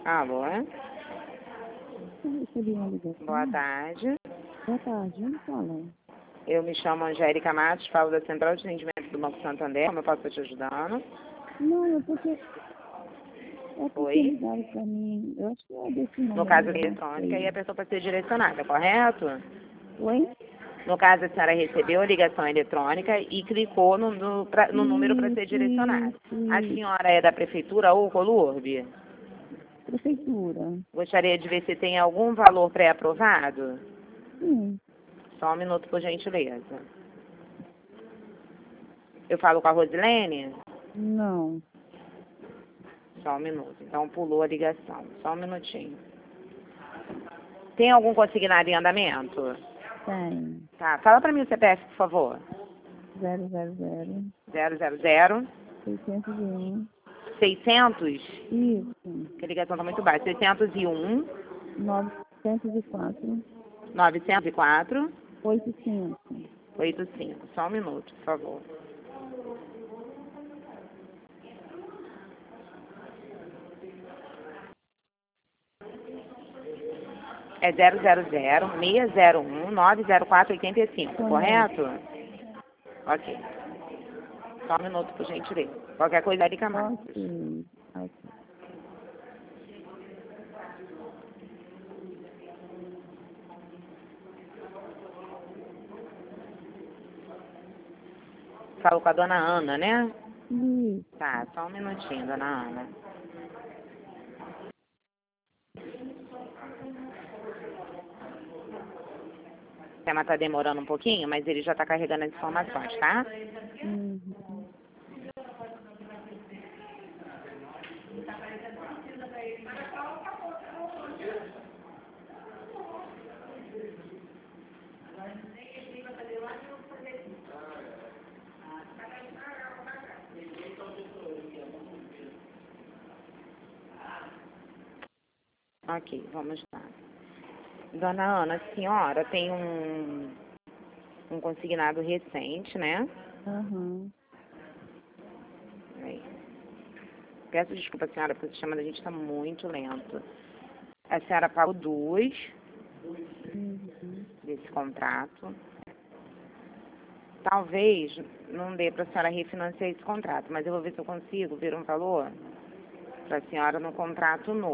Alô? Eu recebi uma ligação. Boa tarde. Boa tarde, onde fala? Eu me chamo Angélica Matos, falo da Central de Atendimento do Banco Santander. Como eu posso estar te ajudando? Não, é porque Oi? ligaram pra mim. Eu acho que é desse número. No caso da eu não eletrônica, sei. e a pessoa para ser direcionada, correto? Oi? No caso, a senhora recebeu a ligação eletrônica e clicou no número para ser direcionada. A senhora é da Prefeitura ou Colurbe? Prefeitura. Gostaria de ver se tem algum valor pré-aprovado? Sim. Só um minuto, por gentileza. Eu falo com a Rosilene? Não. Só um minuto. Então, pulou a ligação. Só um minutinho. Tem algum consignado em andamento? Tem. Tá. Fala para mim o CPF, por favor. 000 000 601. 600? Isso. Que a ligação está muito baixa. 601 904. 904 85. 85. Só um minuto, por favor. É 000-601-904-85, correto? Ok. Só um minuto, por gentileza. Qualquer coisa, Erika Matos. Ok. Ok. Falo com a dona Ana, né? Isso. Tá, só um minutinho, dona Ana. O tema tá demorando um pouquinho, mas ele já tá carregando as informações, tá? Uhum. Ok, vamos lá. Dona Ana, a senhora tem um consignado recente, né? Uhum. Aí. Peço desculpa, senhora, porque o sistema da gente está muito lento. A senhora pagou 2 Uhum. desse contrato. Talvez não dê para a senhora refinanciar esse contrato, mas eu vou ver se eu consigo ver um valor para a senhora no contrato novo.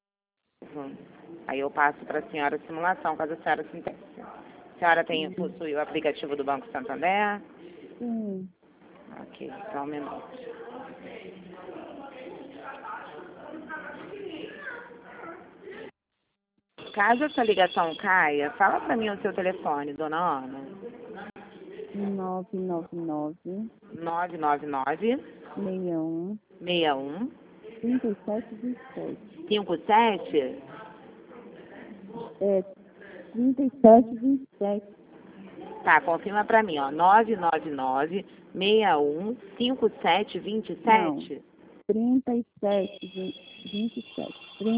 Aí eu passo para a senhora a simulação, caso a senhora se interesse. A senhora possui o aplicativo do Banco Santander? Sim. Ok, só um minuto. Caso essa ligação caia, fala para mim o seu telefone, dona Ana. 999 999 61 61 3727. 57. É 3727. Tá, confirma para mim, ó. 999 61 5727. Não. 3727.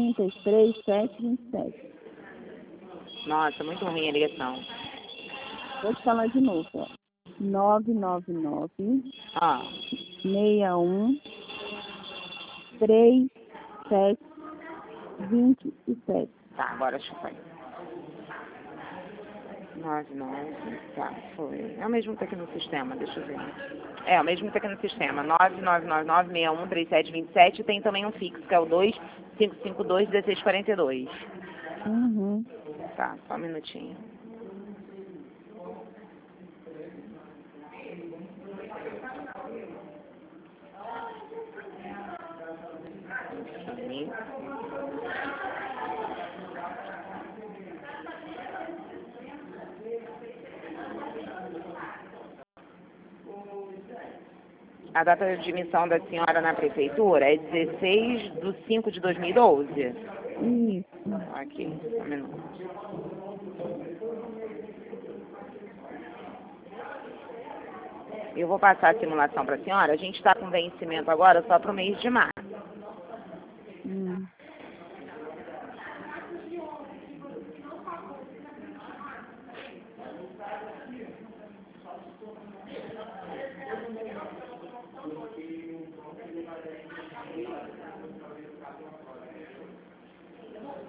33727. Nossa, muito ruim a ligação. Vou te falar de novo, ó. 999 Ó, 61 3727. tá, agora acho que foi. 99, tá, foi. É o mesmo que tá aqui no sistema, deixa eu ver. É, o mesmo que tá aqui no sistema. 9999 61 3727. Tem também um fixo, que é o 2552 1642. Uhum. Tá, só um minutinho. Ok. A data de admissão da senhora na prefeitura é 16/5/2012. Isso. Aqui, só um minuto. Eu vou passar a simulação para a senhora. A gente está com vencimento agora só para o mês de março. Hum.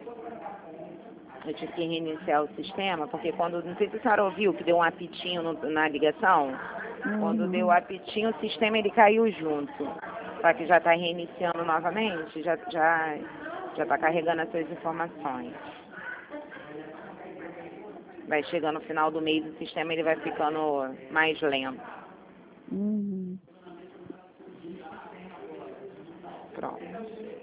Eu tive que reiniciar o sistema, porque quando, não sei se a senhora ouviu que deu um apitinho na ligação, quando deu o apitinho, o sistema ele caiu junto. Só que já está reiniciando novamente, já está carregando essas informações. Vai chegando no final do mês, o sistema ele vai ficando mais lento. Pronto.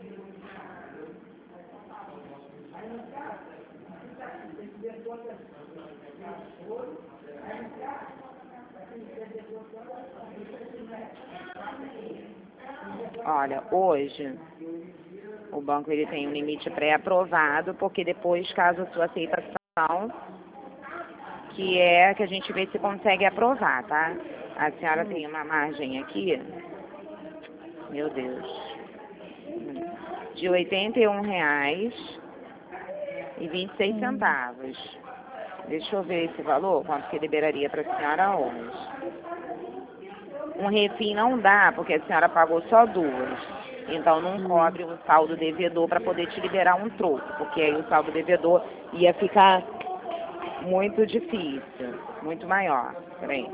Olha, hoje o banco ele tem um limite pré-aprovado, porque depois, caso a sua aceitação, que é que a gente vê se consegue aprovar, tá? A senhora tem uma margem aqui, meu Deus, de R$ 81,26. Deixa eu ver esse valor, quanto que liberaria para a senhora hoje. Um refim não dá, porque a senhora pagou só 2. Então não cobre o saldo devedor para poder te liberar um troco, porque aí o saldo devedor ia ficar muito difícil, muito maior. Peraí.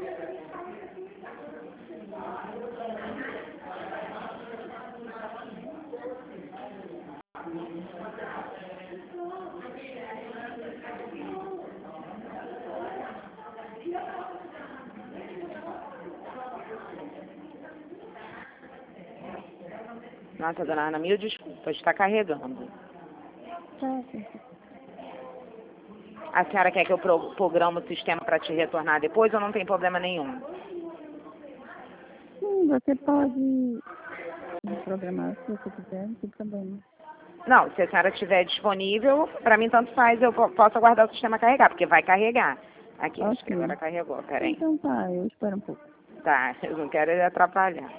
Nossa, dona Ana, mil desculpas, está carregando. A senhora quer que eu programe o sistema para te retornar depois ou não tem problema nenhum? Sim, você pode programar se você quiser, não tem problema. Não, se a senhora estiver disponível, para mim tanto faz, eu posso aguardar o sistema carregar, porque vai carregar. Aqui, acho que agora carregou, peraí. Então tá, eu espero um pouco. Tá, eu não quero atrapalhar.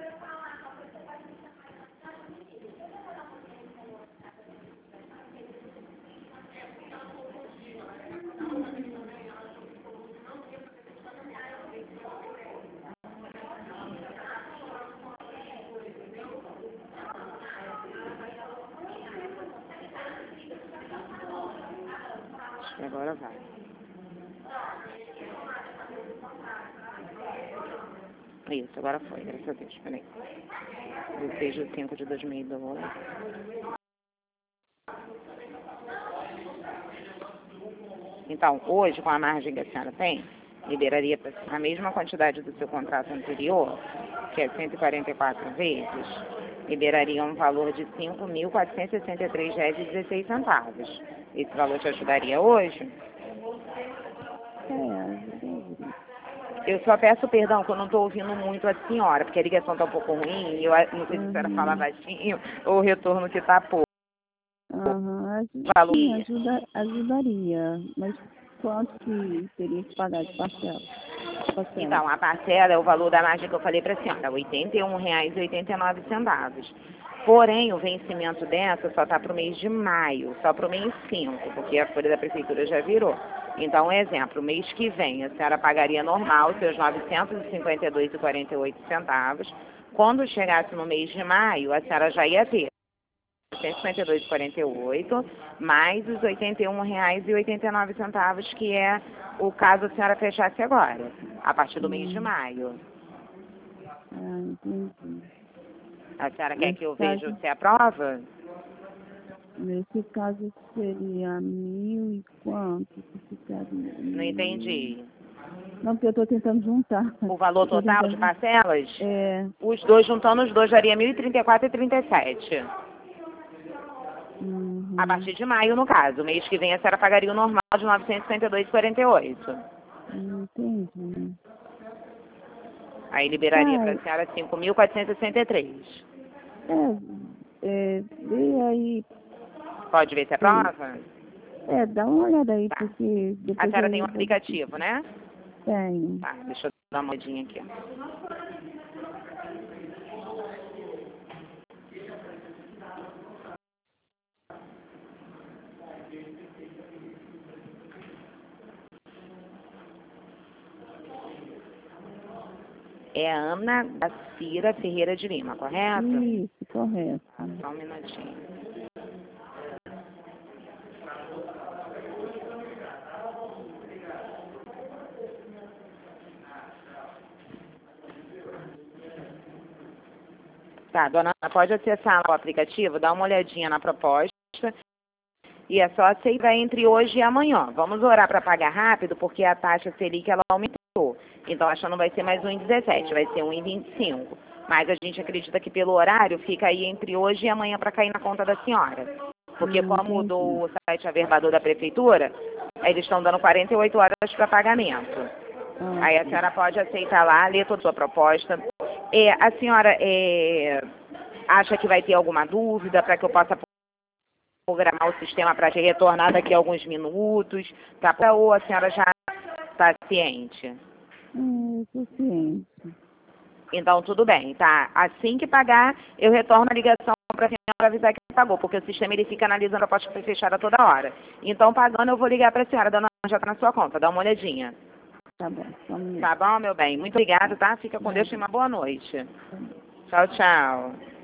Acho que agora vai. Isso, agora foi, graças a Deus, peraí. 16/5/2012. Então, hoje, com a margem que a senhora tem, liberaria a mesma quantidade do seu contrato anterior, que é 144 vezes, liberaria um valor de R$ 5.463,16. Esse valor te ajudaria hoje? Eu só peço perdão que eu não estou ouvindo muito a senhora, porque a ligação está um pouco ruim e eu não sei se a senhora fala baixinho ou o retorno que está pouco. Ajudaria, mas quanto que teria que pagar de parcela? Então, a parcela é o valor da margem que eu falei para a senhora, R$ 81,89. Porém, o vencimento dessa só está para o mês de maio, só para o mês 5, porque a folha da prefeitura já virou. Então, um exemplo, mês que vem a senhora pagaria normal seus R$ 952,48. Quando chegasse no mês de maio, a senhora já ia ter R$ 152,48, mais os R$ 81,89, que é o caso a senhora fechasse agora, a partir do mês de maio. Entendi. A senhora quer que eu veja se aprova? Nesse caso seria 1.000 e quanto que ficaria? Não entendi. Não, porque eu estou tentando juntar. O valor total de parcelas? É. Os dois, juntando os dois, daria R$ 1.034,37. A partir de maio, no caso. O mês que vem a senhora pagaria o normal de R$ 952,48. Entendi. Aí liberaria para a senhora R$ 5.463. Vê aí. Pode ver se aprova? Dá uma olhada aí, porque... A senhora tem um aplicativo, né? Tenho. Tá, deixa eu dar uma olhadinha aqui. É a Ana Gacira Ferreira de Lima, correto? Isso, correto. Só um minutinho. Tá, dona Ana, pode acessar o aplicativo, dar uma olhadinha na proposta e é só aceitar entre hoje e amanhã. Vamos orar para pagar rápido, porque a taxa Selic ela aumentou. Então, acho que não vai ser mais 1,17, vai ser 1,25. Mas a gente acredita que pelo horário fica aí entre hoje e amanhã para cair na conta da senhora. Porque como mudou o site averbador da prefeitura, eles estão dando 48 horas para pagamento. Aí a senhora pode aceitar lá, ler toda a sua proposta. A senhora acha que vai ter alguma dúvida para que eu possa programar o sistema para te retornar daqui a alguns minutos? Tá? Ou a senhora já está ciente? Estou ciente. Então, tudo bem, tá? Assim que pagar, eu retorno a ligação para a senhora avisar que pagou, porque o sistema ele fica analisando a proposta que foi fechada toda hora. Então, pagando, eu vou ligar para a senhora, dona Ana, já está na sua conta, dá uma olhadinha. Tá bom. Tá bom, meu bem? Muito obrigada, tá? Fica com Deus e uma boa noite. Tchau, tchau.